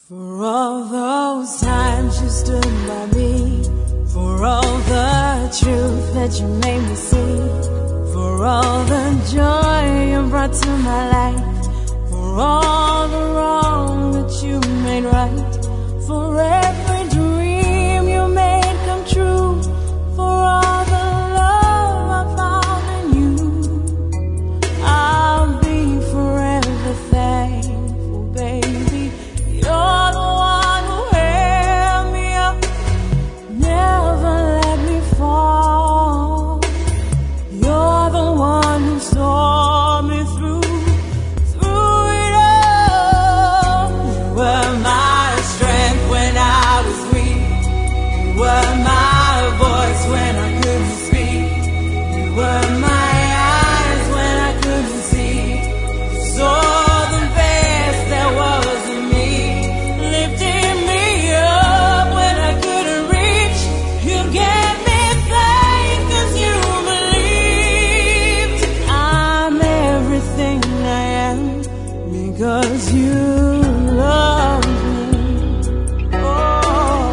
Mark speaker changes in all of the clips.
Speaker 1: For all those times you stood by me, for all the truth that you made me see, for all the joy you brought to my life, for all the wrong that you made right, for every dream you made come true, for all the love I found in you, I'll be forever thankful, baby. You're the one who held me up, never let me fall. You're the one who saw me through it all. You were my strength when I was weak. You were my voice when I couldn't speak. You were my eyes when I couldn't see. You saw the best there was in me, lifting me up when I couldn't reach. You gave me faith 'cause you believed. I'm everything I am because you love me. Oh,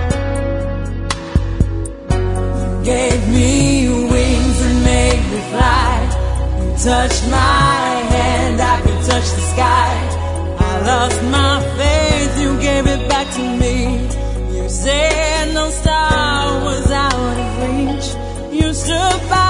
Speaker 1: you gave me wings and made me fly. You touched my hand, I could touch the sky. I lost my faith, you gave it back to me. You said no star was out of reach. You stood by